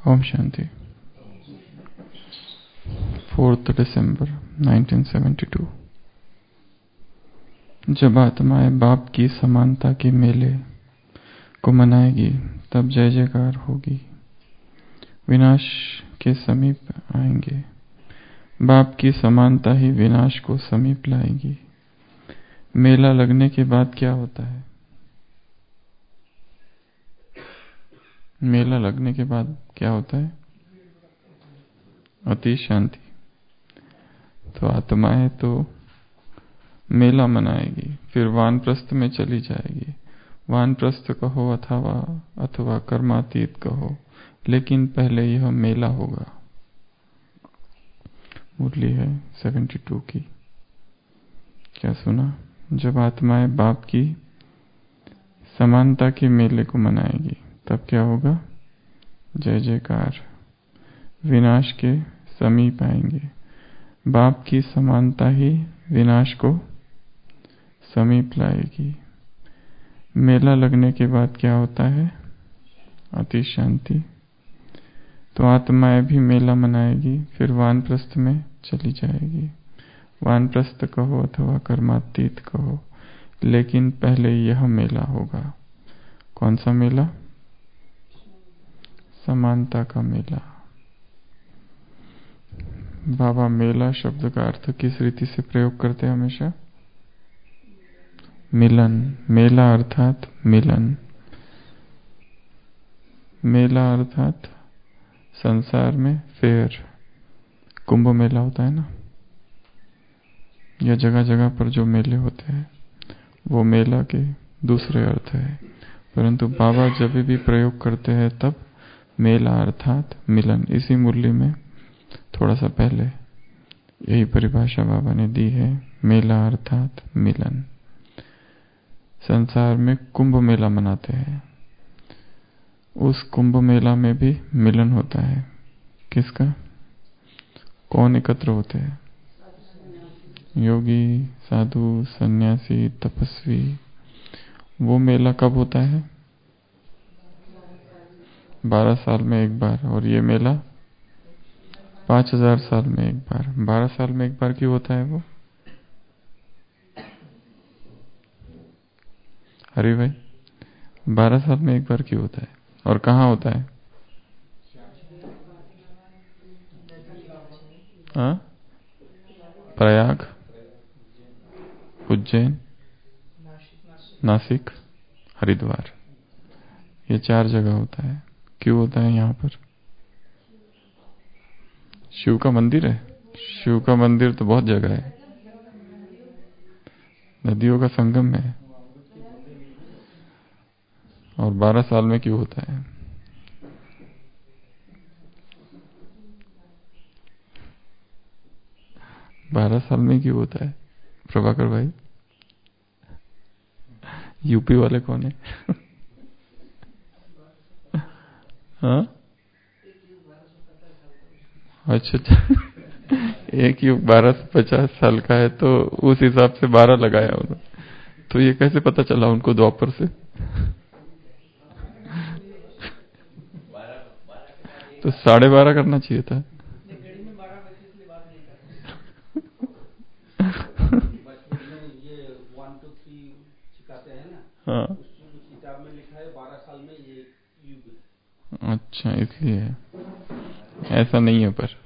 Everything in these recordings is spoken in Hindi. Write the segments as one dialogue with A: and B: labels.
A: ओम शांति। 4 दिसंबर 1972। जब आत्माएं बाप की समानता के मेले को मनाएगी तब जय जयकार होगी, विनाश के समीप आएंगे। बाप की समानता ही विनाश को समीप लाएगी। मेला लगने के बाद क्या होता है? मेला लगने के बाद क्या होता है? अति शांति। तो आत्माएं तो मेला मनाएगी, फिर वानप्रस्थ में चली जाएगी। वानप्रस्थ कहो अथवा कर्मातीत कहो, लेकिन पहले यह मेला होगा। मुरली है 72 की। क्या सुना? जब आत्माएं बाप की समानता के मेले को मनाएगी तब क्या होगा? जय जयकार। विनाश के समीप आएंगे। बाप की समानता ही विनाश को समीप लाएगी। मेला लगने के बाद क्या होता है? अति शांति। तो आत्माएं भी मेला मनाएगी, फिर वानप्रस्थ में चली जाएगी। वानप्रस्थ कहो अथवा कर्मातीत कहो, लेकिन पहले यह मेला होगा। कौन सा मेला? समानता का मेला। बाबा मेला शब्द का अर्थ किस रीति से प्रयोग करते हैं? हमेशा मिलन। मेला अर्थात मिलन। मेला अर्थात संसार में फेयर, कुंभ मेला होता है ना, या जगह जगह पर जो मेले होते हैं वो मेला के दूसरे अर्थ है, परंतु बाबा जब भी प्रयोग करते हैं तब मेला अर्थात मिलन। इसी मुरली में थोड़ा सा पहले यही परिभाषा बाबा ने दी है, मेला अर्थात मिलन। संसार में कुंभ मेला मनाते हैं, उस कुंभ मेला में भी मिलन होता है। किसका? कौन एकत्र होते हैं? योगी, साधु, सन्यासी, तपस्वी। वो मेला कब होता है? 12 साल में एक बार। और ये मेला 5000 साल में एक बार। 12 साल में एक बार क्यों होता है वो? हरि भाई, 12 साल में एक बार क्यों होता है और कहाँ होता है? हाँ? प्रयाग, उज्जैन, नासिक, हरिद्वार, ये 4 जगह होता है। क्यों होता है यहाँ पर? शिव का मंदिर है। शिव का मंदिर तो बहुत जगह है, नदियों का संगम है। और 12 साल में क्यों होता है? बारह साल में क्यों होता है प्रभाकर भाई? यूपी वाले कौन है? हाँ? अच्छा अच्छा। एक युग 1250 साल का है तो उस हिसाब से 12 लगाया उन्होंने। तो ये कैसे पता चला उनको द्वापर से? तो 12.5 करना चाहिए था। हाँ, अच्छा, इसलिए ऐसा नहीं है। पर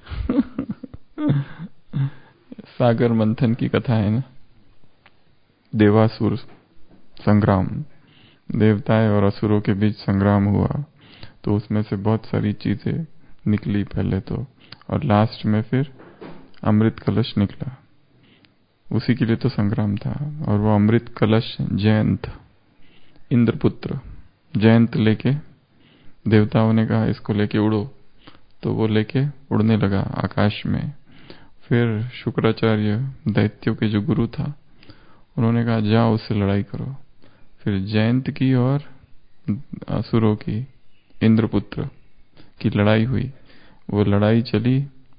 A: सागर मंथन की कथा है ना, देवासुर संग्राम, देवताएं और असुरों के बीच संग्राम हुआ, तो उसमें से बहुत सारी चीजें निकली पहले तो, और लास्ट में फिर अमृत कलश निकला। उसी के लिए तो संग्राम था। और वो अमृत कलश जयंत, इंद्रपुत्र जयंत लेके, देवताओं ने कहा इसको लेके उड़ो, तो वो लेके उड़ने लगा आकाश में। फिर शुक्राचार्य दैत्यों के जो गुरु था, उन्होंने कहा जाओ उससे लड़ाई करो। फिर जयंत की और असुरों की, इंद्रपुत्र की लड़ाई हुई। वो लड़ाई चली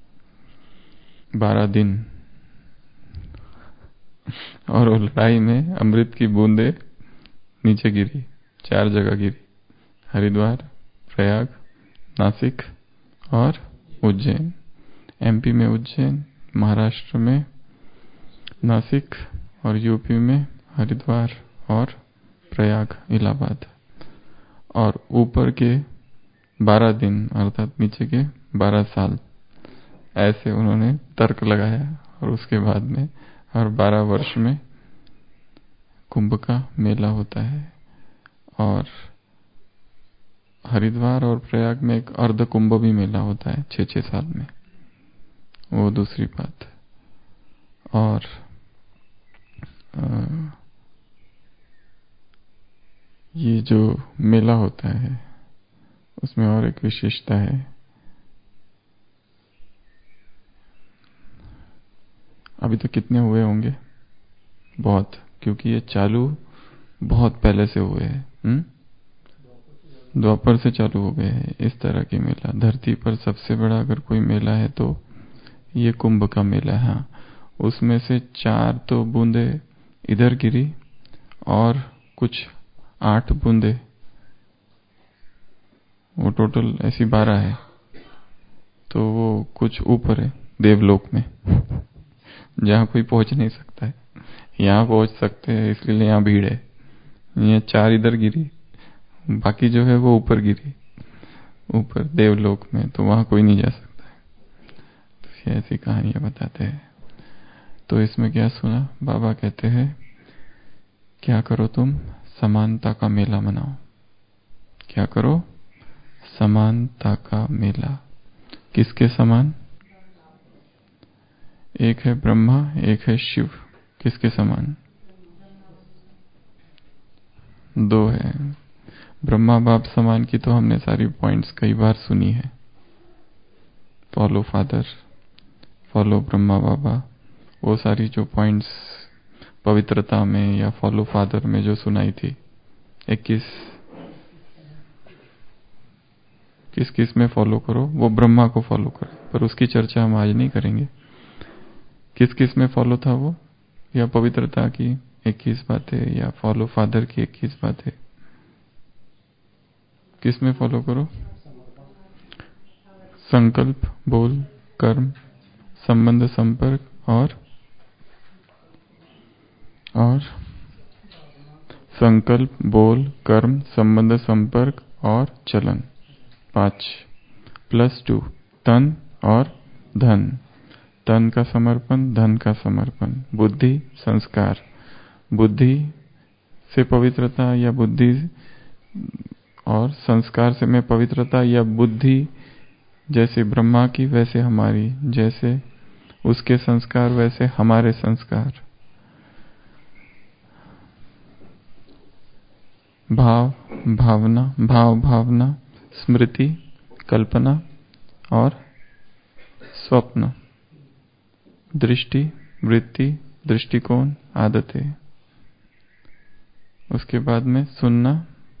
A: 12 दिन, और वो लड़ाई में अमृत की बूंदे नीचे गिरी, 4 जगह गिरी, हरिद्वार, प्रयाग, नासिक और उज्जैन। एमपी में उज्जैन, महाराष्ट्र में नासिक और यूपी में हरिद्वार और प्रयाग, इलाहाबाद। और ऊपर के 12 दिन अर्थात नीचे के 12 साल, ऐसे उन्होंने तर्क लगाया। और उसके बाद में हर 12 वर्ष में कुंभ का मेला होता है। और हरिद्वार और प्रयाग में एक अर्ध कुंभ भी मेला होता है 6-6 साल में, वो दूसरी बात। और ये जो मेला होता है उसमें और एक विशेषता है। अभी तक कितने हुए होंगे? बहुत, क्योंकि ये चालू बहुत पहले से हुए हैं। द्वापर से चालू हो गए हैं इस तरह के मेला। धरती पर सबसे बड़ा अगर कोई मेला है तो ये कुंभ का मेला है। हाँ, उसमें से 4 तो बूंदे इधर गिरी और कुछ 8 बूंदे, वो टोटल ऐसी 12 है। तो वो कुछ ऊपर है देवलोक में, जहाँ कोई पहुंच नहीं सकता है। यहाँ पहुंच सकते हैं, इसलिए यहाँ भीड़ है। ये 4 इधर गिरी, बाकी जो है वो ऊपर गिरी, ऊपर देवलोक में, तो वहां कोई नहीं जा सकता है। तो ये ऐसी कहानियां बताते हैं। तो इसमें क्या सुना? बाबा कहते हैं क्या करो तुम? समानता का मेला मनाओ। क्या करो? समानता का मेला। किसके समान? एक है ब्रह्मा, एक है शिव। किसके समान? 2 है। ब्रह्मा बाप समान की तो हमने सारी पॉइंट्स कई बार सुनी है। Follow father, follow Brahma Baba, वो सारी जो पॉइंट्स पवित्रता में या फॉलो फादर में जो सुनाई थी। 21 किस किस में फॉलो करो? वो ब्रह्मा को फॉलो करो, पर उसकी चर्चा हम आज नहीं करेंगे। किस किस में फॉलो था वो? या पवित्रता की 21 बातें या फॉलो फादर की 21 बातें? किस में फॉलो करो? संकल्प, बोल, कर्म, संबंध, संपर्क और संकल्प, बोल, कर्म, संबंध, संपर्क और चलन। 5 +2 तन और धन। तन का समर्पण, धन का समर्पण, बुद्धि, संस्कार। बुद्धि से पवित्रता या बुद्धि और संस्कार से में पवित्रता या बुद्धि जैसे ब्रह्मा की वैसे हमारी, जैसे उसके संस्कार वैसे हमारे संस्कार। भाव भावना, स्मृति, कल्पना और स्वप्न। दृष्टि, वृत्ति, दृष्टिकोण, आदतें। उसके बाद में सुनना,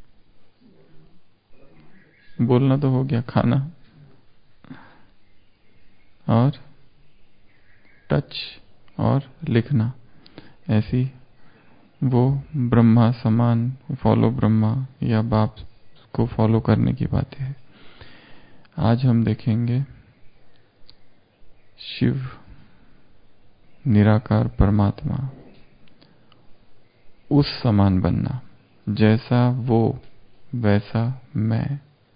A: बोलना तो हो गया, खाना और टच और लिखना। ऐसी वो ब्रह्मा समान फॉलो ब्रह्मा या बाप को फॉलो करने की बातें है। आज हम देखेंगे शिव, निराकार परमात्मा, उस समान बनना, जैसा वो वैसा मैं।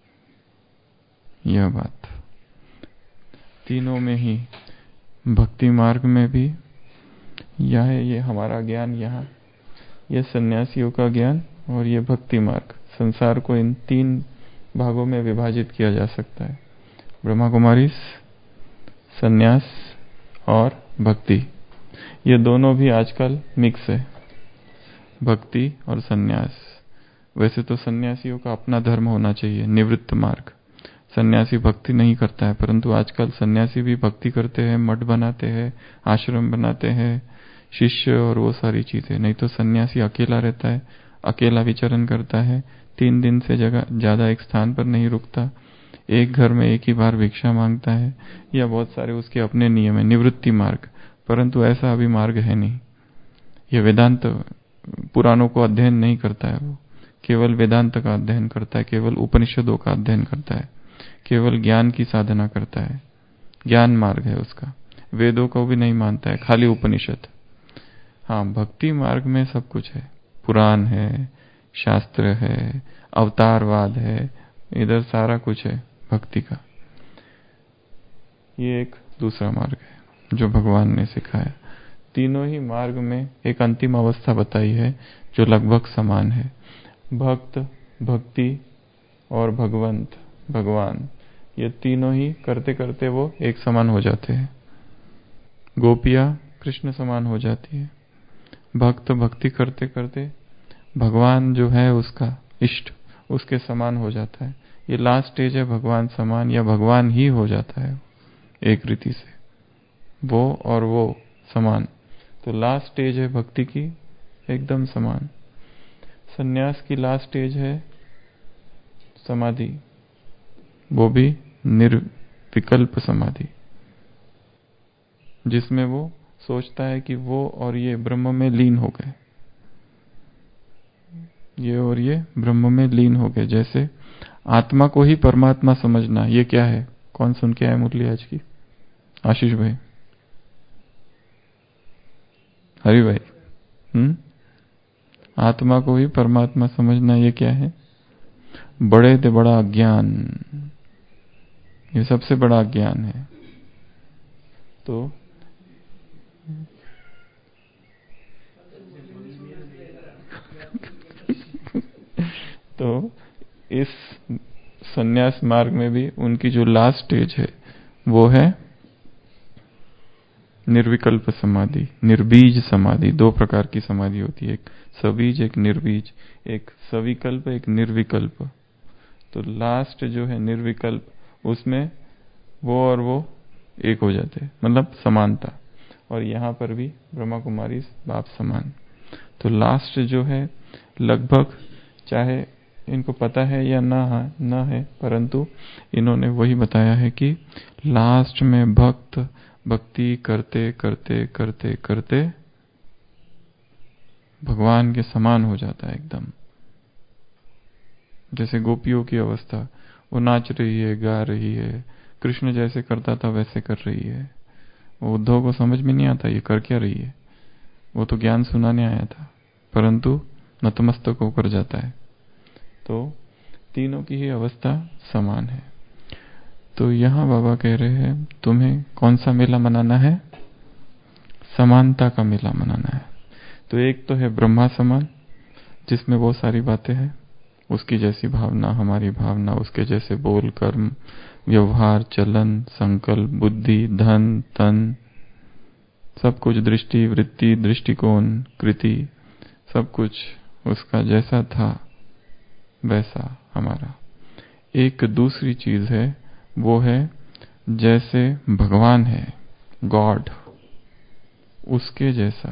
A: यह बात तीनों में ही, भक्ति मार्ग में भी यह है। ये हमारा ज्ञान यहाँ, यह सन्यासियों का ज्ञान और ये भक्ति मार्ग। संसार को इन 3 भागों में विभाजित किया जा सकता है: ब्रह्मा कुमारी, सन्यास और भक्ति। ये दोनों भी आजकल मिक्स है, भक्ति और सन्यास। वैसे तो सन्यासियों का अपना धर्म होना चाहिए, निवृत्त मार्ग। सन्यासी भक्ति नहीं करता है, परंतु आजकल सन्यासी भी भक्ति करते हैं, मठ बनाते हैं, आश्रम बनाते हैं, शिष्य और वो सारी चीजें। नहीं तो सन्यासी अकेला रहता है, अकेला विचरण करता है, 3 दिन से ज्यादा एक स्थान पर नहीं रुकता, एक घर में एक ही बार भिक्षा मांगता है, या बहुत सारे उसके अपने नियम है, निवृत्ति मार्ग। परंतु ऐसा अभी मार्ग है नहीं। यह वेदांत पुराणों को अध्ययन नहीं करता है, वो केवल वेदांत का अध्ययन करता है, केवल उपनिषदों का अध्ययन करता है, केवल ज्ञान की साधना करता है, ज्ञान मार्ग है उसका, वेदों को भी नहीं मानता है, खाली उपनिषद। हाँ, भक्ति मार्ग में सब कुछ है, पुराण है, शास्त्र है, अवतारवाद है, इधर सारा कुछ है भक्ति का। ये एक दूसरा मार्ग है जो भगवान ने सिखाया। तीनों ही मार्ग में एक अंतिम अवस्था बताई है जो लगभग समान है। भक्त, भक्ति और भगवंत, भगवान, ये तीनों ही करते करते वो एक समान हो जाते हैं। गोपियां कृष्ण समान हो जाती है, भक्त भक्ति करते करते भगवान जो है उसका इष्ट, उसके समान हो जाता है। ये लास्ट स्टेज है भगवान समान, या भगवान ही हो जाता है एक रीति से, वो और वो समान। तो लास्ट स्टेज है भक्ति की एकदम समान। सन्यास की लास्ट स्टेज है समाधि, वो भी निर्विकल्प समाधि, जिसमें वो सोचता है कि वो और ये ब्रह्म में लीन हो गए, ये और ये ब्रह्म में लीन हो गए। जैसे आत्मा को ही परमात्मा समझना, ये क्या है? कौन सुन के आए मुरली आज की? आशीष भाई, हरि भाई। आत्मा को ही परमात्मा समझना, ये क्या है? बड़े से बड़ा अज्ञान, ये सबसे बड़ा अज्ञान है। तो इस संन्यास मार्ग में भी उनकी जो लास्ट स्टेज है वो है निर्विकल्प समाधि, निर्बीज समाधि। दो प्रकार की समाधि होती है, एक सबीज, एक निर्बीज, एक सविकल्प, एक निर्विकल्प। तो लास्ट जो है निर्विकल्प, उसमें वो और वो एक हो जाते हैं, मतलब समानता। और यहाँ पर भी ब्रह्मा कुमारी बाप समान। तो लास्ट जो है लगभग, चाहे इनको पता है या ना है, परंतु इन्होंने वही बताया है कि लास्ट में भक्त भक्ति करते करते करते करते भगवान के समान हो जाता है एकदम। जैसे गोपियों की अवस्था, वो नाच रही है, गा रही है, कृष्ण जैसे करता था वैसे कर रही है। वो उद्धव को समझ में नहीं आता ये कर क्या रही है, वो तो ज्ञान सुनाने आया था, परंतु नतमस्तक होकर जाता है। तो तीनों की ही अवस्था समान है। तो यहाँ बाबा कह रहे हैं तुम्हें कौन सा मेला मनाना है? समानता का मेला मनाना है। तो एक तो है ब्रह्मा समान, जिसमें बहुत सारी बातें हैं, उसकी जैसी भावना हमारी भावना, उसके जैसे बोल, कर्म, व्यवहार, चलन, संकल्प, बुद्धि, धन, तन, सब कुछ, दृष्टि, वृत्ति, दृष्टिकोण, कृति, सब कुछ उसका जैसा था वैसा हमारा। एक दूसरी चीज है, वो है जैसे भगवान है, गॉड, उसके जैसा,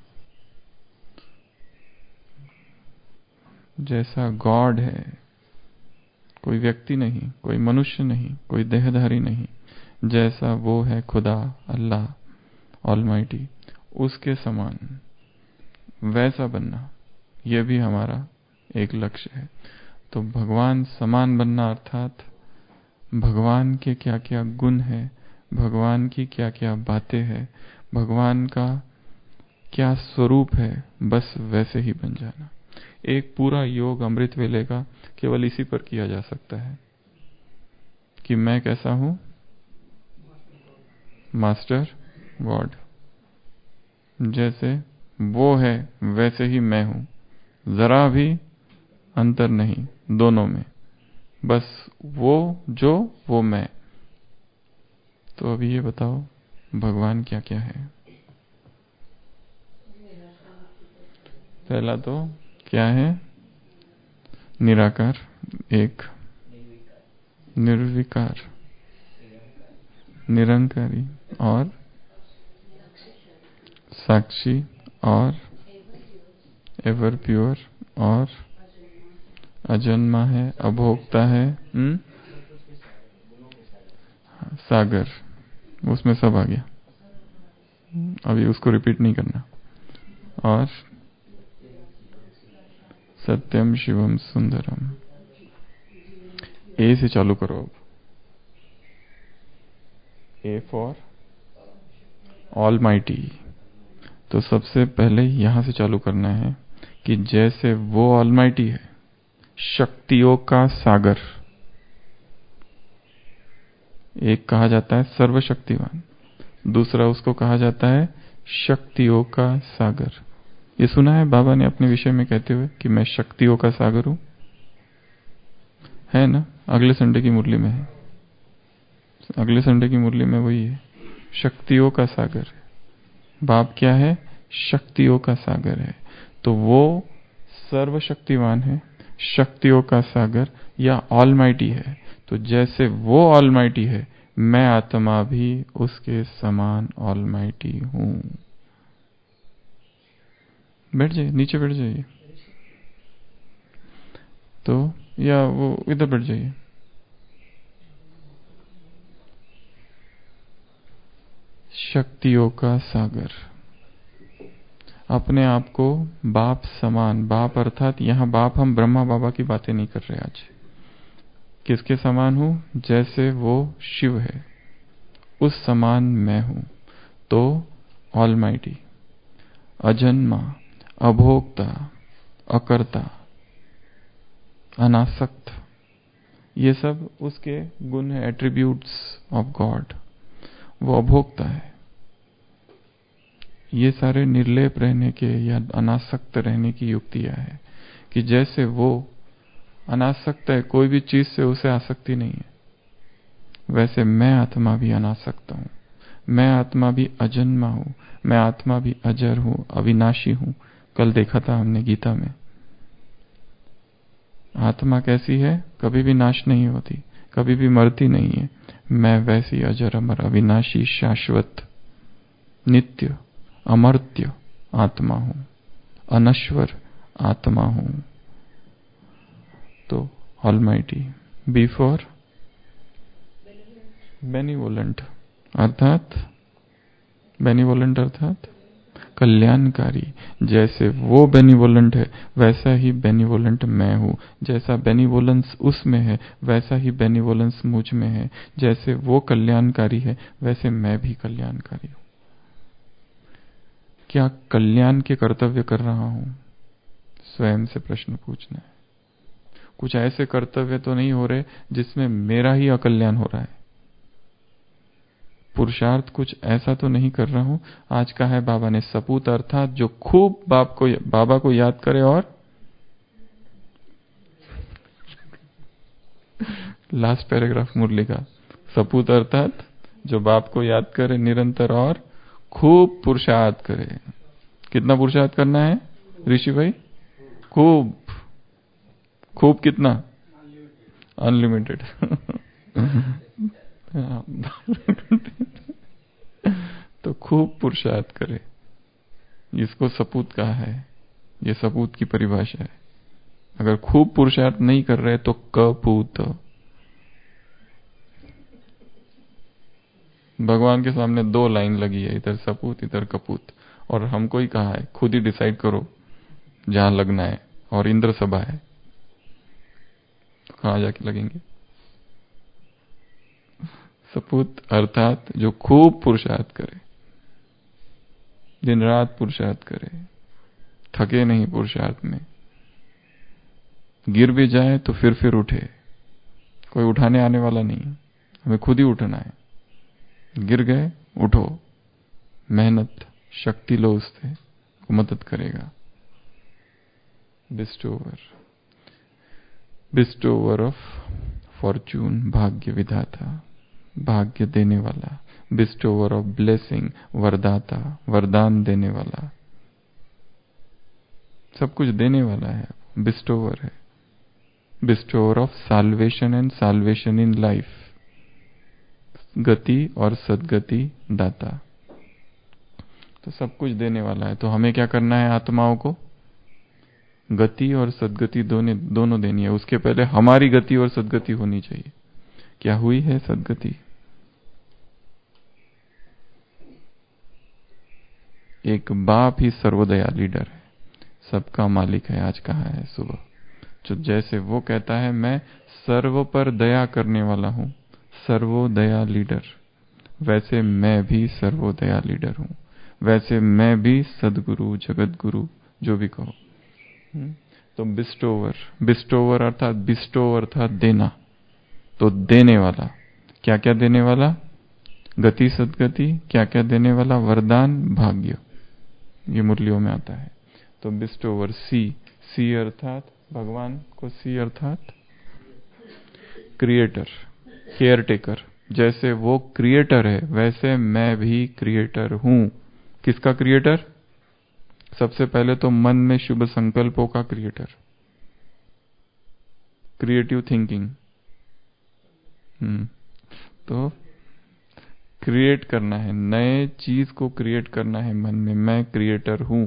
A: जैसा गॉड है, कोई व्यक्ति नहीं, कोई मनुष्य नहीं, कोई देहधारी नहीं, जैसा वो है खुदा, अल्लाह ऑलमाइटी, उसके समान वैसा बनना, यह भी हमारा एक लक्ष्य है। तो भगवान समान बनना अर्थात भगवान के क्या क्या गुण है, भगवान की क्या क्या बातें हैं, भगवान का क्या स्वरूप है, बस वैसे ही बन जाना। एक पूरा योग अमृत वेले का केवल इसी पर किया जा सकता है कि मैं कैसा हूं, मास्टर गॉड, जैसे वो है वैसे ही मैं हूं, जरा भी अंतर नहीं दोनों में, बस वो जो वो मैं। तो अभी ये बताओ भगवान क्या क्या है? पहला तो क्या है? निराकार, एक, निर्विकार, निरंकारी, और साक्षी, और एवर प्योर, और अजन्मा है, अभोक्ता है, सागर, उसमें सब आ गया, अभी उसको रिपीट नहीं करना। और सत्यम शिवम सुंदरम। ए से चालू करो अब। A for almighty. तो सबसे पहले यहां से चालू करना है कि जैसे वो ऑल माइटी है, शक्तियों का सागर, एक कहा जाता है सर्वशक्तिवान, दूसरा उसको कहा जाता है शक्तियों का सागर। ये सुना है बाबा ने अपने विषय में कहते हुए कि मैं शक्तियों का सागर हूं, है ना? अगले संडे की मुरली में है, अगले संडे की मुरली में वही है, शक्तियों का सागर है। बाप क्या है? शक्तियों का सागर है। तो वो सर्वशक्तिवान है, शक्तियों का सागर या ऑलमाइटी है। तो जैसे वो ऑलमाइटी है, मैं आत्मा भी उसके समान ऑलमाइटी हूं। बैठ जाइए, नीचे बैठ जाइए, तो या वो इधर बैठ जाइए। शक्तियों का सागर, अपने आप को बाप समान, बाप अर्थात यहां बाप हम ब्रह्मा बाबा की बातें नहीं कर रहे आज। किसके समान हूं? जैसे वो शिव है उस समान मैं हूं। तो ऑलमाइटी, अजन्मा, अभोक्ता, अकर्ता, अनासक्त, ये सब उसके गुण है, एट्रीब्यूट्स ऑफ गॉड। वो अभोक्ता है। ये सारे निर्लेप रहने के या अनासक्त रहने की युक्तियां है कि जैसे वो अनासक्त है, कोई भी चीज से उसे आसक्ति नहीं है, वैसे मैं आत्मा भी अनासक्त हूं। मैं आत्मा भी अजन्मा हूं, मैं आत्मा भी अजर हूं, अविनाशी हूं। कल देखा था हमने गीता में, आत्मा कैसी है? कभी भी नाश नहीं होती, कभी भी मरती नहीं है। मैं वैसी अजर अमर अविनाशी शाश्वत नित्य अमर्त्य आत्मा हूं, अनश्वर आत्मा हूं। तो ऑलमाइटी, बी फॉर बेनिवोलेंट, अर्थात बेनिवोलेंट अर्थात कल्याणकारी। जैसे वो बेनिवोलेंट है, वैसा ही बेनिवोलेंट मैं हूं। जैसा बेनिवोलेंस उसमें है, वैसा ही बेनिवोलेंस मुझ में है। जैसे वो कल्याणकारी है, वैसे मैं भी कल्याणकारी हूं। क्या कल्याण के कर्तव्य कर रहा हूं? स्वयं से प्रश्न पूछना है। कुछ ऐसे कर्तव्य तो नहीं हो रहे जिसमें मेरा ही अकल्याण हो रहा है। पुरुषार्थ कुछ ऐसा तो नहीं कर रहा हूं। आज का है बाबा ने सपूत, अर्थात जो खूब बाबा को याद करे और लास्ट पैराग्राफ मुरली का, सपूत अर्थात जो बाप को याद करे निरंतर और खूब पुरुषार्थ करे। कितना पुरुषार्थ करना है ऋषि भाई? खूब। खूब कितना? अनलिमिटेड। तो खूब पुरुषार्थ करे, इसको सपूत कहा है। ये सपूत की परिभाषा है। अगर खूब पुरुषार्थ नहीं कर रहे तो कपूत। भगवान के सामने दो लाइन लगी है, इधर सपूत इधर कपूत, और हमको ही कहा है खुद ही डिसाइड करो जहां लगना है, और इंद्र सभा है, तो कहां जाके लगेंगे? सपूत अर्थात जो खूब पुरुषार्थ करे, दिन रात पुरुषार्थ करे, थके नहीं पुरुषार्थ में, गिर भी जाए तो फिर उठे, कोई उठाने आने वाला नहीं, हमें खुद ही उठना है। गिर गए, उठो, मेहनत शक्ति लो, उससे को मदद करेगा। बिस्टोवर ऑफ फॉर्चून, भाग्य विधाता, भाग्य देने वाला। बिस्टोवर ऑफ ब्लेसिंग, वरदाता, वरदान देने वाला, सब कुछ देने वाला है, बिस्टोवर है। Bestower of salvation and salvation in life, गति और सदगति दाता, तो सब कुछ देने वाला है। तो हमें क्या करना है? आत्माओं को गति और सदगति दोनों देनी है। उसके पहले हमारी गति और सदगति होनी चाहिए। क्या हुई है सदगति? एक बाप ही सर्वदया लीडर है, सबका मालिक है। आज कहा है सुबह, जो जैसे वो कहता है मैं सर्व पर दया करने वाला हूं, सर्वोदया लीडर, वैसे मैं भी सर्वोदया लीडर हूं, वैसे मैं भी सदगुरु जगत गुरु जो भी कहो। तो बिस्टोवर, बिस्टोवर अर्थात बिस्टो अर्थात देना, तो देने वाला, क्या क्या देने वाला? गति सदगति, क्या क्या देने वाला? वरदान भाग्य, ये मुरलियों में आता है। तो बिस्टोवर, सी, सी अर्थात भगवान को, सी अर्थात क्रिएटर, केयर टेकर। जैसे वो क्रिएटर है वैसे मैं भी क्रिएटर हूं। किसका क्रिएटर? सबसे पहले तो मन में शुभ संकल्पों का क्रिएटर, क्रिएटिव थिंकिंग। तो क्रिएट करना है, नए चीज को क्रिएट करना है मन में, मैं क्रिएटर हूं,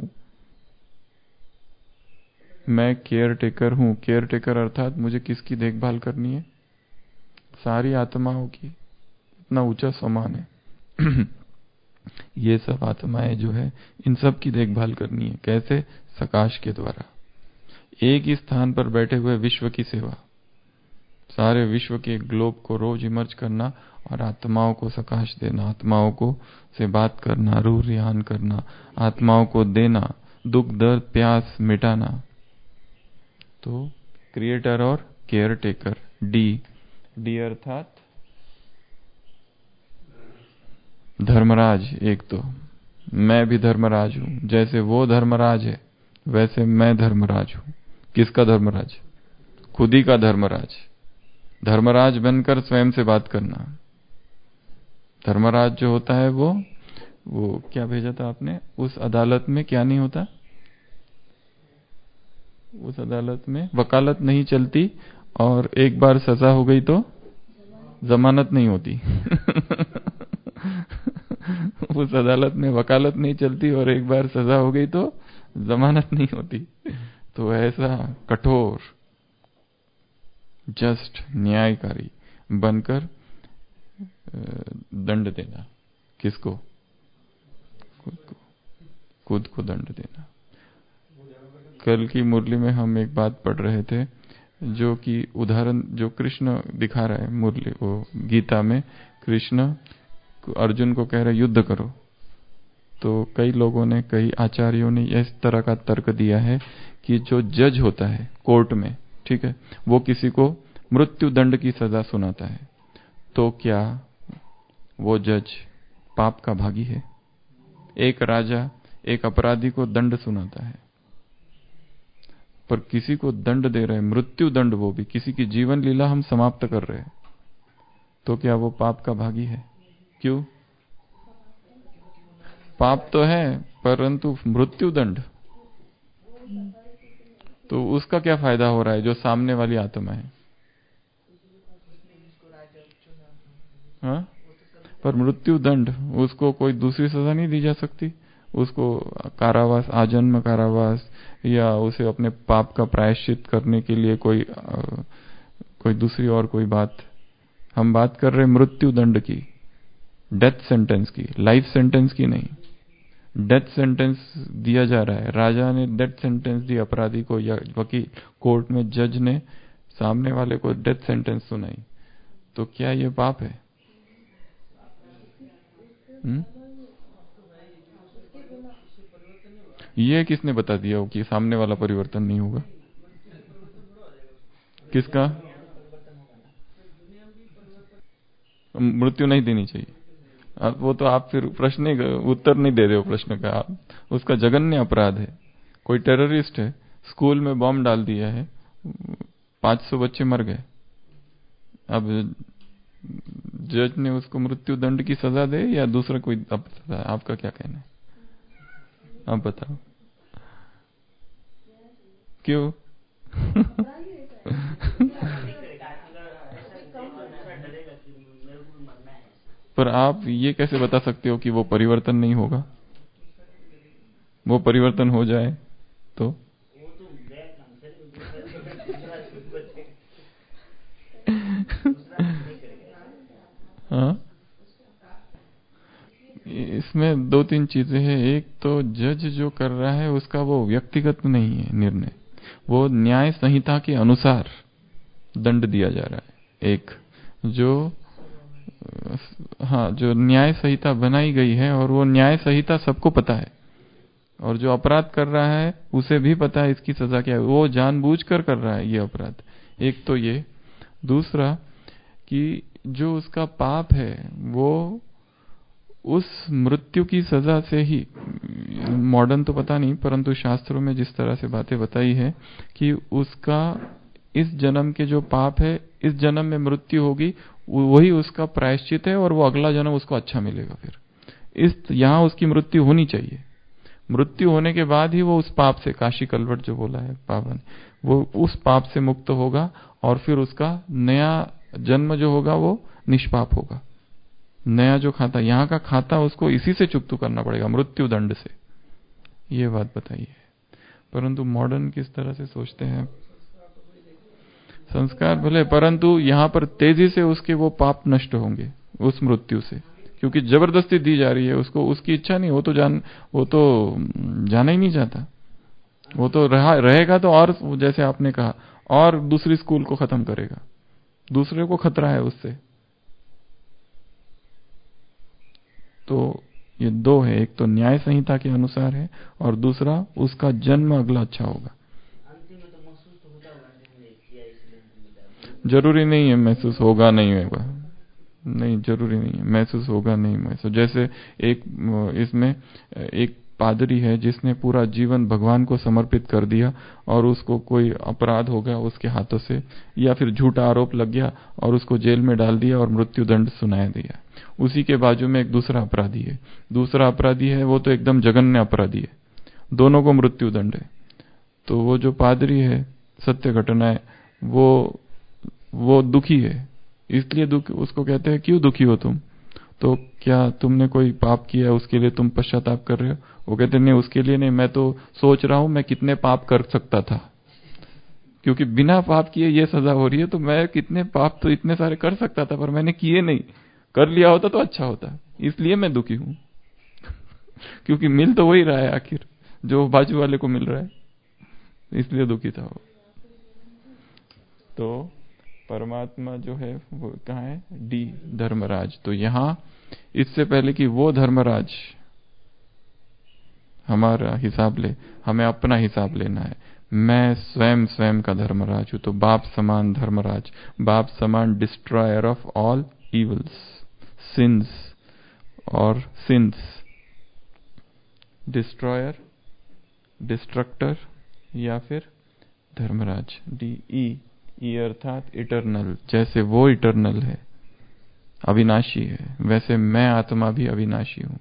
A: मैं केयर टेकर हूं। केयर टेकर अर्थात मुझे किसकी देखभाल करनी है? सारी आत्माओं की। इतना ऊंचा सम्मान है। ये सब आत्माएं जो है इन सब की देखभाल करनी है। कैसे? सकाश के द्वारा। एक ही स्थान पर बैठे हुए विश्व की सेवा, सारे विश्व के ग्लोब को रोज इमर्ज करना और आत्माओं को सकाश देना, आत्माओं को से बात करना, रूह रिहान करना, आत्माओं को देना, दुख दर्द प्यास मिटाना। तो क्रिएटर और केयर टेकर। डी, डी अर्थात धर्मराज। एक तो मैं भी धर्मराज हूं, जैसे वो धर्मराज है वैसे मैं धर्मराज हूं। किसका धर्मराज? खुद ही का धर्मराज। धर्मराज बनकर स्वयं से बात करना। धर्मराज जो होता है वो क्या भेजा था आपने? उस अदालत में क्या नहीं होता? उस अदालत में वकालत नहीं चलती, और एक बार सजा हो गई तो जमानत नहीं होती। उस अदालत में वकालत नहीं चलती और एक बार सजा हो गई तो जमानत नहीं होती। तो ऐसा कठोर जस्ट न्यायकारी बनकर दंड देना। किसको? खुद को दंड देना। कल की मुरली में हम एक बात पढ़ रहे थे, जो कि उदाहरण जो कृष्ण दिखा रहा है मुरली, वो गीता में कृष्ण अर्जुन को कह रहे युद्ध करो। तो कई लोगों ने, कई आचार्यों ने इस तरह का तर्क दिया है कि जो जज होता है कोर्ट में, ठीक है, वो किसी को मृत्यु दंड की सजा सुनाता है, तो क्या वो जज पाप का भागी है? एक राजा एक अपराधी को दंड सुनाता है, पर किसी को दंड दे रहे हैं, मृत्यु दंड, वो भी किसी की जीवन लीला हम समाप्त कर रहे हैं, तो क्या वो पाप का भागी है? क्यों? पाप तो है, परंतु मृत्यु दंड, तो उसका क्या फायदा हो रहा है जो सामने वाली आत्मा है? हाँ? पर मृत्यु दंड, उसको कोई दूसरी सजा नहीं दी जा सकती? उसको कारावास, आजन्म कारावास, या उसे अपने पाप का प्रायश्चित करने के लिए कोई दूसरी और कोई बात? हम बात कर रहे मृत्यु दंड की, डेथ सेंटेंस की, लाइफ सेंटेंस की नहीं। डेथ सेंटेंस दिया जा रहा है, राजा ने डेथ सेंटेंस दी अपराधी को, या वकील कोर्ट में जज ने सामने वाले को डेथ सेंटेंस सुनाई, तो क्या ये पाप है? ये किसने बता दिया हो कि सामने वाला परिवर्तन नहीं होगा? किसका? मृत्यु नहीं देनी चाहिए। अब वो तो आप फिर प्रश्न उत्तर नहीं दे रहे हो प्रश्न का। आप, उसका जघन्य अपराध है। कोई टेररिस्ट है, स्कूल में बॉम्ब डाल दिया है, 500 बच्चे मर गए, अब जज ने उसको मृत्यु दंड की सजा दे या दूसरा कोई सजा? आपका क्या कहना है? आप बताओ क्यों? पर आप ये कैसे बता सकते हो कि वो परिवर्तन नहीं होगा? वो परिवर्तन हो जाए तो? हाँ, इसमें दो तीन चीजें हैं। एक तो जज जो कर रहा है उसका वो व्यक्तिगत नहीं है निर्णय, वो न्याय संहिता के अनुसार दंड दिया जा रहा है। एक जो हाँ, जो न्याय संहिता बनाई गई है और वो न्याय संहिता सबको पता है, और जो अपराध कर रहा है उसे भी पता है इसकी सजा क्या है, वो जानबूझकर कर रहा है ये अपराध। एक तो ये। दूसरा कि जो उसका पाप है वो उस मृत्यु की सजा से ही, मॉडर्न तो पता नहीं, परंतु शास्त्रों में जिस तरह से बातें बताई है कि उसका इस जन्म के जो पाप है, इस जन्म में मृत्यु होगी, वही उसका प्रायश्चित है और वो अगला जन्म उसको अच्छा मिलेगा। फिर इस यहां उसकी मृत्यु होनी चाहिए, मृत्यु होने के बाद ही वो उस पाप से, काशी कलवट जो बोला है पावन, वो उस पाप से मुक्त होगा और फिर उसका नया जन्म जो होगा वो निष्पाप होगा। नया जो खाता, यहाँ का खाता उसको इसी से चुकतू करना पड़ेगा, मृत्यु दंड से। ये बात बताइए। परंतु मॉडर्न किस तरह से सोचते हैं, संस्कार भले, परंतु यहाँ पर तेजी से उसके वो पाप नष्ट होंगे उस मृत्यु से, क्योंकि जबरदस्ती दी जा रही है उसको, उसकी इच्छा नहीं, वो तो जाना ही नहीं चाहता। वो तो रहेगा तो, और जैसे आपने कहा, और दूसरी स्कूल को खत्म करेगा, दूसरे को खतरा है उससे। तो ये दो है, एक तो न्याय संहिता के अनुसार है और दूसरा उसका जन्म अगला अच्छा होगा। जरूरी नहीं है महसूस होगा नहीं होगा, नहीं जरूरी नहीं है महसूस होगा नहीं महसूस। जैसे एक इसमें एक पादरी है जिसने पूरा जीवन भगवान को समर्पित कर दिया और उसको कोई अपराध हो गया उसके हाथों से, या फिर झूठा आरोप लग गया और उसको जेल में डाल दिया और मृत्यु दंड सुनाया दिया। उसी के बाजू में एक दूसरा अपराधी है, दूसरा अपराधी है वो तो एकदम जघन्य अपराधी है, दोनों को मृत्यु दंड है। तो वो जो पादरी है, सत्य घटना है, वो दुखी है, इसलिए उसको कहते हैं क्यों दुखी हो तुम, तो क्या तुमने कोई पाप किया है उसके लिए तुम पश्चाताप कर रहे हो? वो कहते नहीं, उसके लिए नहीं, मैं तो सोच रहा हूं मैं कितने पाप कर सकता था, क्योंकि बिना पाप किए ये सजा हो रही है, तो मैं कितने पाप तो इतने सारे कर सकता था पर मैंने किए नहीं, कर लिया होता तो अच्छा होता, इसलिए मैं दुखी हूं। क्योंकि मिल तो वही रहा है आखिर जो बाजू वाले को मिल रहा है, इसलिए दुखी था वो। तो परमात्मा जो है वो कहाँ है, डी धर्मराज। तो यहां इससे पहले कि वो धर्मराज हमारा हिसाब ले, हमें अपना हिसाब लेना है। मैं स्वयं का धर्मराज हूं, तो बाप समान धर्मराज, बाप समान destroyer of all evils, sins और सिंस, डिस्ट्रॉयर, डिस्ट्रक्टर या फिर धर्मराज। ई अर्थात इटर्नल, जैसे वो इटर्नल है, अविनाशी है, वैसे मैं आत्मा भी अविनाशी हूं।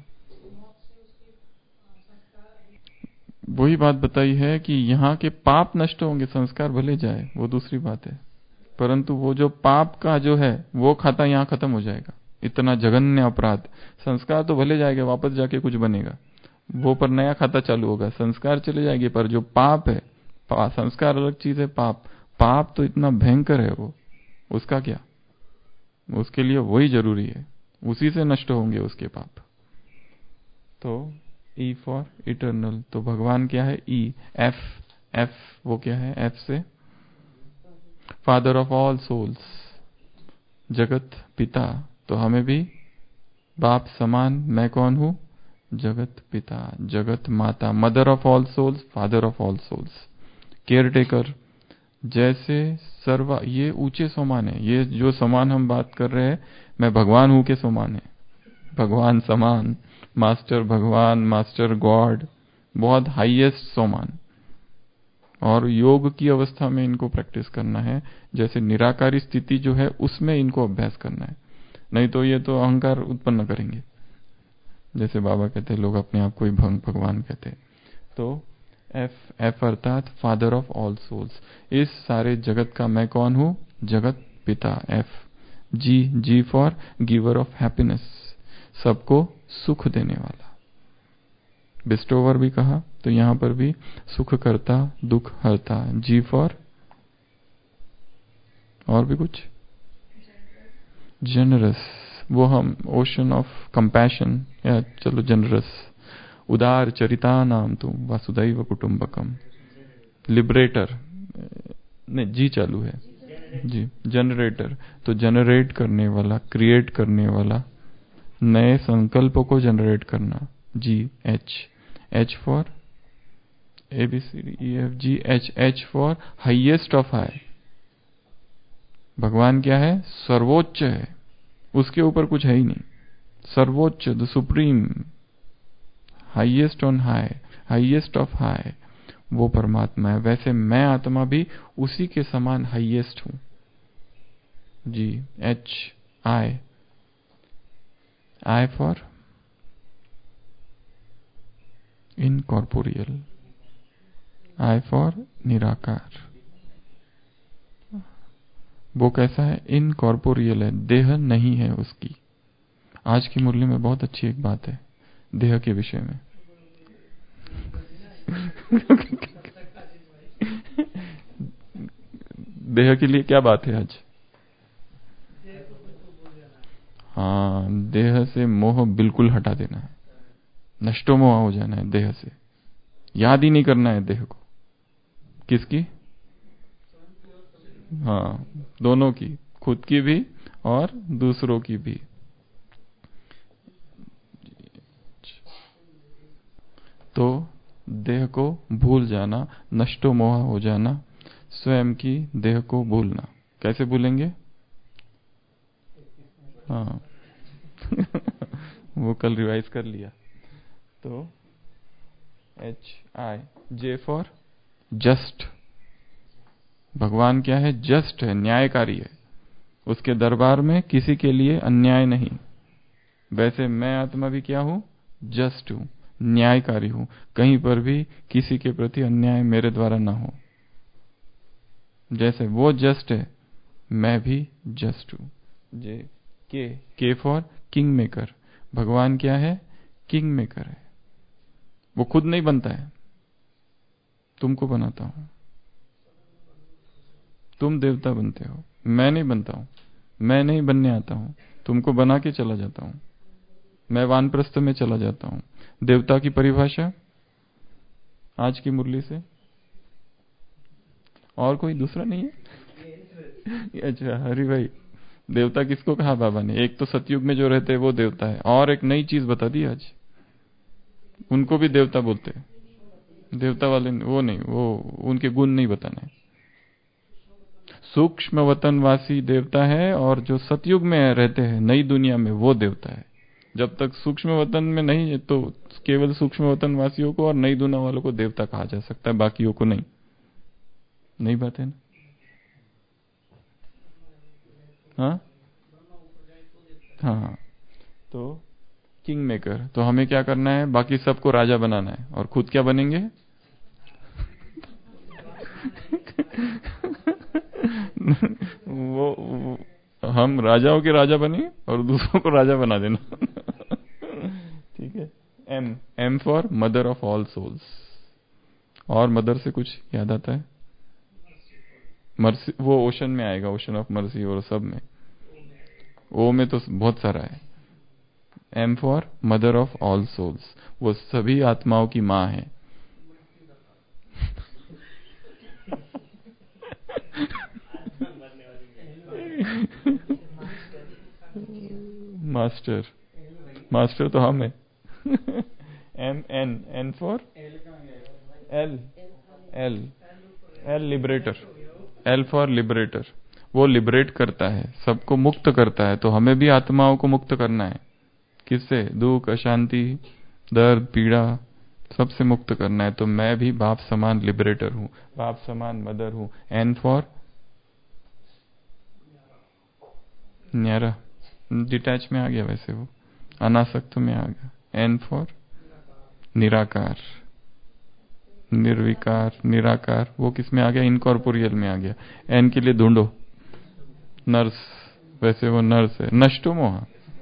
A: वही बात बताई है कि यहाँ के पाप नष्ट होंगे, संस्कार भले जाए वो दूसरी बात है, परंतु वो जो पाप का जो है वो खाता यहाँ खत्म हो जाएगा। इतना जघन्य अपराध, संस्कार तो भले जाएगा, वापस जाके कुछ बनेगा वो, पर नया खाता चालू होगा, संस्कार चले जाएंगे, पर जो पाप है, संस्कार अलग चीज है, पाप तो इतना भयंकर है वो, उसका क्या, उसके लिए वही जरूरी है, उसी से नष्ट होंगे उसके पाप। तो ई फॉर इटर्नल, तो भगवान क्या है, ई, एफ वो क्या है, एफ से फादर ऑफ ऑल सोल्स, जगत पिता। तो हमें भी बाप समान, मैं कौन हूं, जगत पिता, जगत माता, mother of all souls, father of all souls, caretaker. जैसे सर्व, ये ऊंचे समान है, ये जो समान हम बात कर रहे हैं, मैं भगवान हूं के समान है, भगवान समान, मास्टर भगवान, मास्टर गॉड, बहुत हाईएस्ट समान। और योग की अवस्था में इनको प्रैक्टिस करना है, जैसे निराकारी स्थिति जो है उसमें इनको अभ्यास करना है, नहीं तो ये तो अहंकार उत्पन्न करेंगे, जैसे बाबा कहते हैं लोग अपने आप को ही भगवान कहते हैं। तो एफ अर्थात फादर ऑफ ऑल सोल्स, इस सारे जगत का मैं कौन हूं, जगत पिता। F, G for giver of happiness, सबको सुख देने वाला, बिस्टोवर भी कहा, तो यहां पर भी सुख करता, दुख हरता। जी फॉर, और भी कुछ, जनरस, वो हम ओशन ऑफ कंपैशन, या चलो जनरस, उदार चरिता नाम तुम वासुदैव कुटुंबकम, लिबरेटर, नहीं जी चालू है, जी जनरेटर, तो जनरेट करने वाला, क्रिएट करने वाला, नए संकल्पों को जनरेट करना। G H, H for A B C D E F G H, H for highest of high. भगवान क्या है? सर्वोच्च है, उसके ऊपर कुछ है ही नहीं। सर्वोच्च, the supreme, highest on high, highest of high, वो परमात्मा है। वैसे मैं आत्मा भी उसी के समान हाईएस्ट हूं। G H, I, I for incorporeal, I for निराकार। वो कैसा है? इनकॉर्पोरियल है, देह नहीं है उसकी। आज की मुरली में बहुत अच्छी एक बात है देह के विषय में। देह के लिए क्या बात है आज? हाँ, देह से मोह बिल्कुल हटा देना है, नष्टो मोह हो जाना है देह से। याद ही नहीं करना है देह को। किसकी? हाँ, दोनों की, खुद की भी और दूसरों की भी। तो देह को भूल जाना, नष्टो मोह हो जाना, स्वयं की देह को भूलना। कैसे भूलेंगे? हाँ वो कल रिवाइज कर लिया। तो H I, J for just. भगवान क्या है? जस्ट है, न्यायकारी है। उसके दरबार में किसी के लिए अन्याय नहीं। वैसे मैं आत्मा भी क्या हूं? जस्ट हूं, न्यायकारी हूं। कहीं पर भी किसी के प्रति अन्याय मेरे द्वारा ना हो। जैसे वो जस्ट है, मैं भी जस्ट हूं। जे के फॉर किंग मेकर। भगवान क्या है? किंग मेकर है। वो खुद नहीं बनता है, तुमको बनाता हूं। तुम देवता बनते हो, मैं नहीं बनता हूं। मैं नहीं बनने आता हूं, तुमको बना के चला जाता हूं। मैं वानप्रस्थ में चला जाता हूं। देवता की परिभाषा आज की मुरली से और कोई दूसरा नहीं है? अच्छा हरि भाई, देवता किसको कहा बाबा ने? एक तो सतयुग में जो रहते हैं वो देवता है, और एक नई चीज बता दी आज, उनको भी देवता बोलते हैं। देवता वाले वो नहीं, वो उनके गुण नहीं बताना है। सूक्ष्म वतनवासी देवता है, और जो सतयुग में रहते हैं नई दुनिया में वो देवता है। जब तक सूक्ष्म वतन में नहीं है तो केवल सूक्ष्म वतन वासियों को और नई दुनिया वालों को देवता कहा जा सकता है, बाकियों को नहीं। नई बात है ना? हाँ हाँ। तो किंग मेकर, तो हमें क्या करना है? बाकी सबको राजा बनाना है, और खुद क्या बनेंगे? वो हम राजाओं के राजा बने और दूसरों को राजा बना देना। ठीक है। M, M for mother of all souls. और मदर से कुछ याद आता है? मर्सी, वो ओशन में आएगा, ओशन ऑफ मर्सी, और सब में। ओ में तो बहुत सारा है। M for mother of all souls, वो सभी आत्माओं की माँ है। मास्टर, मास्टर तो हम है। M, N, N for L, L, L liberator, L for liberator. वो लिबरेट करता है, सबको मुक्त करता है। तो हमें भी आत्माओं को मुक्त करना है। किससे? दुख, अशांति, दर्द, पीड़ा, सबसे मुक्त करना है। तो मैं भी बाप समान लिबरेटर हूं, बाप समान मदर हूं। एन फॉर न्यारा, डिटैच में आ गया वैसे वो, अनासक्त में आ गया। एन फॉर निराकार, निर्विकार, निराकार, वो किस में आ गया? इनकॉर्पोरियल में आ गया। एन के लिए ढूंढो, नर्स। वैसे वो नर्स है, नष्टो मोह।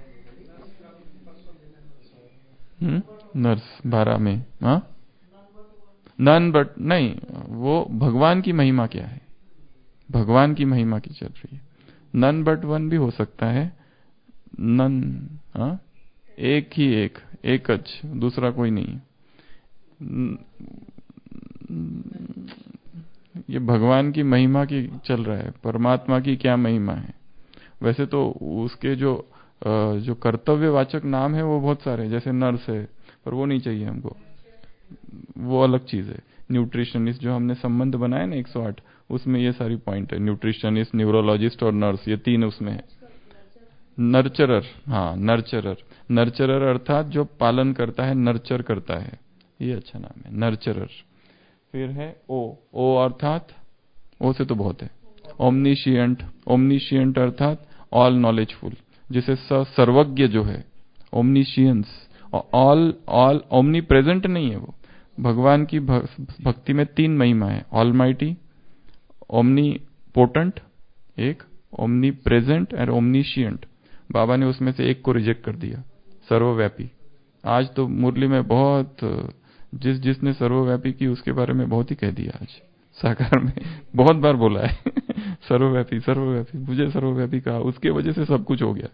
A: नर्स 12 में। हाँ, नन बट नहीं, वो भगवान की महिमा क्या है? भगवान की महिमा की चल रही है। नन बट वन भी हो सकता है। नन, हाँ, एक ही एक, एकच, दूसरा कोई नहीं। ये भगवान की महिमा की चल रहा है, परमात्मा की क्या महिमा है। वैसे तो उसके जो कर्तव्यवाचक नाम है वो बहुत सारे हैं, जैसे नर्स है, पर वो नहीं चाहिए हमको, वो अलग चीज है। न्यूट्रिशनिस्ट जो हमने संबंध बनाया ना 108, उसमें ये सारी पॉइंट है, न्यूट्रिशनिस्ट, न्यूरोलॉजिस्ट और नर्स, ये तीन उसमें है। नर्चरर, हाँ नर्चरर, नर्चरर अर्थात जो पालन करता है, नर्चर करता है, ये अच्छा नाम है नर्चरर। फिर है ओ अर्थात, ओ से तो बहुत है, ओमनीशियंट, ओमनीशियंट अर्थात ऑल नॉलेजफुल, जिसे सर्वज्ञ जो है, omniscience, all all omnipresent नहीं है वो। भगवान की भक्ति में तीन महिमा है, ऑलमाइटी, ओमनी पोटेंट एक, ओमनी प्रेजेंट और ओमनीशियंट। बाबा ने उसमें से एक को रिजेक्ट कर दिया, सर्वव्यापी। आज तो मुरली में बहुत, जिसने सर्वव्यापी की उसके बारे में बहुत ही कह दिया आज साकार में, बहुत बार बोला है सर्वव्यापी सर्वव्यापी, मुझे सर्वव्यापी कहा, उसके वजह से सब कुछ हो गया।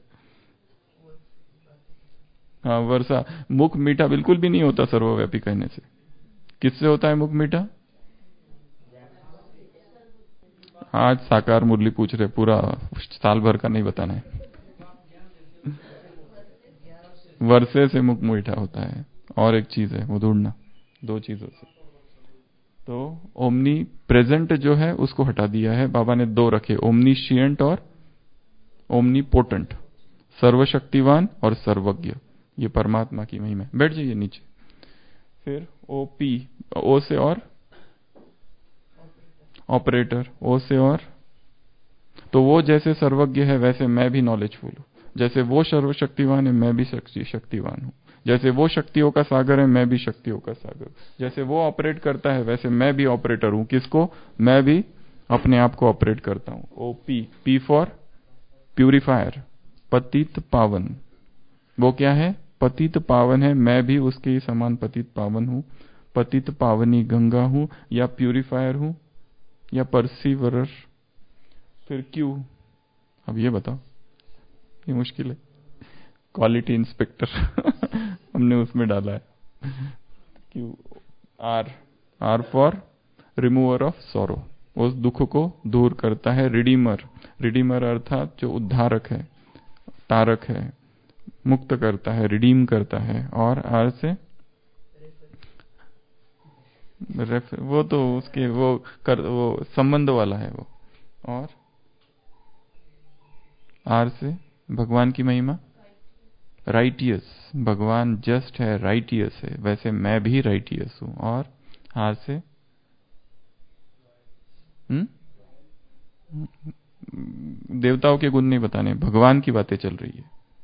A: हाँ वर्षा, मुख मीठा बिल्कुल भी नहीं होता सर्वव्यापी कहने से। किससे होता है मुख मीठा? आज साकार मुरली पूछ रहे, पूरा साल भर का नहीं बताना है। वर्षे से मुख मीठा होता है, और एक चीज है वो ढूंढना, दो चीजों से। तो ओमनी प्रेजेंट जो है उसको हटा दिया है बाबा ने, दो रखे, ओमनीशियंट और ओमनी पोटेंट, सर्वशक्तिवान और सर्वज्ञ, ये परमात्मा की महिमा है। बैठ जाइए नीचे। फिर ओपी, ओ से और ऑपरेटर, ओ से और, तो वो जैसे सर्वज्ञ है वैसे मैं भी नॉलेजफुल हूँ, जैसे वो सर्वशक्तिवान है मैं भी शक्तिवान हूँ, जैसे वो शक्तियों का सागर है मैं भी शक्तियों का सागर, जैसे वो ऑपरेट करता है वैसे मैं भी ऑपरेटर हूँ। किसको? मैं भी अपने आप को ऑपरेट करता हूँ। O P, P for purifier, पतित पावन, वो क्या है? पतित पावन है, मैं भी उसके ही समान पतित पावन हूँ, पतित पावनी गंगा हूँ, या प्यूरिफायर हूँ, या परसीवरर। फिर क्यू, अब ये बताओ, ये मुश्किल है, क्वालिटी इंस्पेक्टर हमने उसमें डाला है। Q, R, R for remover of sorrow, उस दुख को दूर करता है। रिडीमर, रिडीमर अर्थात जो उद्धारक है, तारक है, मुक्त करता है, रिडीम करता है। और आर से वो तो उसके वो संबंध वाला है वो। और आर से भगवान की महिमा, राइटियस, भगवान जस्ट है, राइटियस है, वैसे मैं भी राइटियस हूं। और आर से देवताओं के गुण नहीं बताने, भगवान की बातें चल रही है।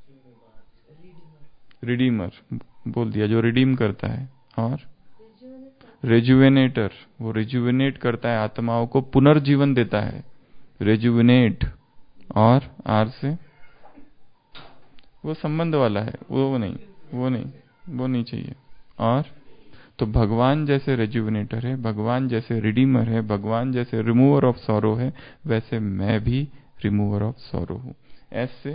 A: रिडीमर बोल दिया, जो रिडीम करता है। और रेजुवेनेटर, वो रेजुवेनेट करता है, आत्माओं को पुनर्जीवन देता है, रेजुवेनेट। और आर से वो संबंध वाला है, वो नहीं, वो नहीं, वो नहीं चाहिए। और तो भगवान जैसे रेजुवेनेटर है, भगवान जैसे रिडीमर है, भगवान जैसे रिमूवर ऑफ सॉरो है, वैसे मैं भी रिमूवर ऑफ सॉरो हूं। ऐसे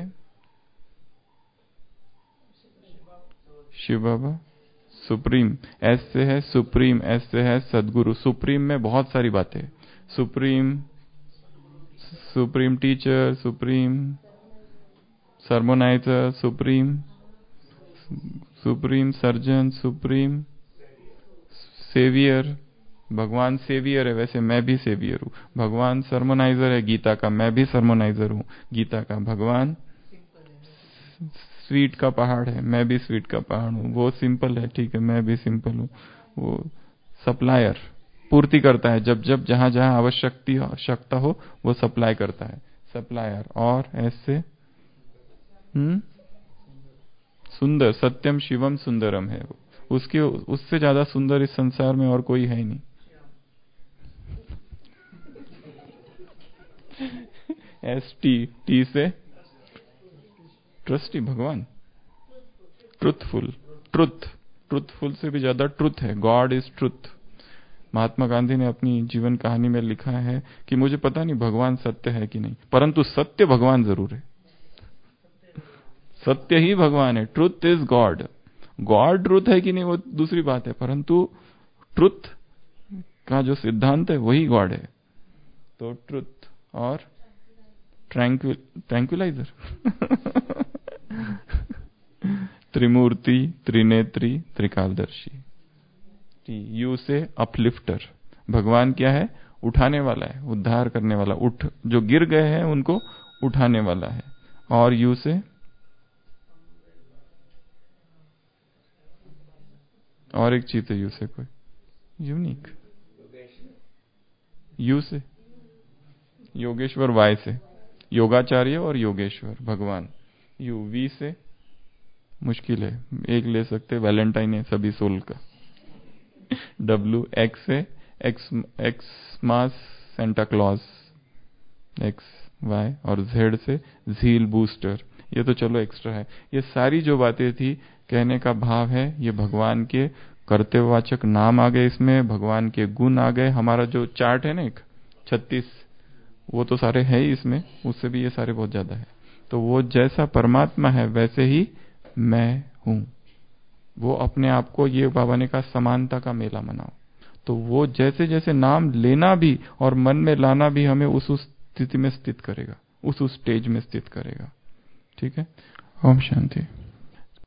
A: शिव बाबा सुप्रीम, एस से है सुप्रीम, एस से है सदगुरु। सुप्रीम में बहुत सारी बातें, supreme, supreme teacher, supreme sermoniser, supreme, supreme surgeon, supreme saviour. भगवान सेवियर है, वैसे मैं भी सेवियर हूँ। भगवान सरमोनाइजर है गीता का, मैं भी सरमोनाइजर हूँ गीता का। भगवान स्वीट का पहाड़ है, मैं भी स्वीट का पहाड़ हूँ। वो सिंपल है, ठीक है, मैं भी सिंपल हूँ। वो सप्लायर, पूर्ति करता है, जब जब जहां जहां आवश्यकता हो वो सप्लाई करता है, सप्लायर। और ऐसे सुंदर, सत्यम शिवम सुंदरम है वो, उसके उससे ज्यादा सुंदर इस संसार में और कोई है ही नहीं। एस टी, टी से ट्रस्टी, भगवान ट्रुथफुल, ट्रुथ, ट्रुथफुल से भी ज्यादा ट्रुथ है, God is truth. Mahatma Gandhi ने अपनी जीवन कहानी में लिखा है कि मुझे पता नहीं भगवान सत्य है कि नहीं, परंतु सत्य भगवान जरूर है, सत्य ही भगवान है। Truth is God, God truth है कि नहीं वो दूसरी बात है, परंतु ट्रुथ का जो सिद्धांत है वही गॉड है। तो ट्रुथ और ट्रैंक्विलाइजर त्रिमूर्ति, त्रिनेत्री, त्रिकालदर्शी। यू से अपलिफ्टर, भगवान क्या है? उठाने वाला है, उद्धार करने वाला, जो गिर गए हैं उनको उठाने वाला है। और यू से और एक चीज है, यू से कोई यूनिक, यू से योगेश्वर, वाई से योगाचार्य और योगेश्वर भगवान। यू, वी से मुश्किल है, एक ले सकते, वैलेंटाइन है सभी सोल का। डब्ल्यू, एक्स से Xmas Santa Claus, X Y, और जेड से झील बूस्टर। ये तो चलो एक्स्ट्रा है। ये सारी जो बातें थी, कहने का भाव है ये भगवान के कर्तव्यवाचक नाम आ गए इसमें, भगवान के गुण आ गए। हमारा जो चार्ट है ना एक 36, वो तो सारे है ही इसमें, उससे भी ये सारे बहुत ज्यादा है। तो वो जैसा परमात्मा है वैसे ही मैं हूं। वो अपने आप को, ये बाबा ने कहा, समानता का मेला मनाओ। तो वो जैसे जैसे नाम लेना भी और मन में लाना भी हमें उस स्थिति में स्थित करेगा, उस स्टेज में स्थित करेगा। ठीक है। ओम शांति।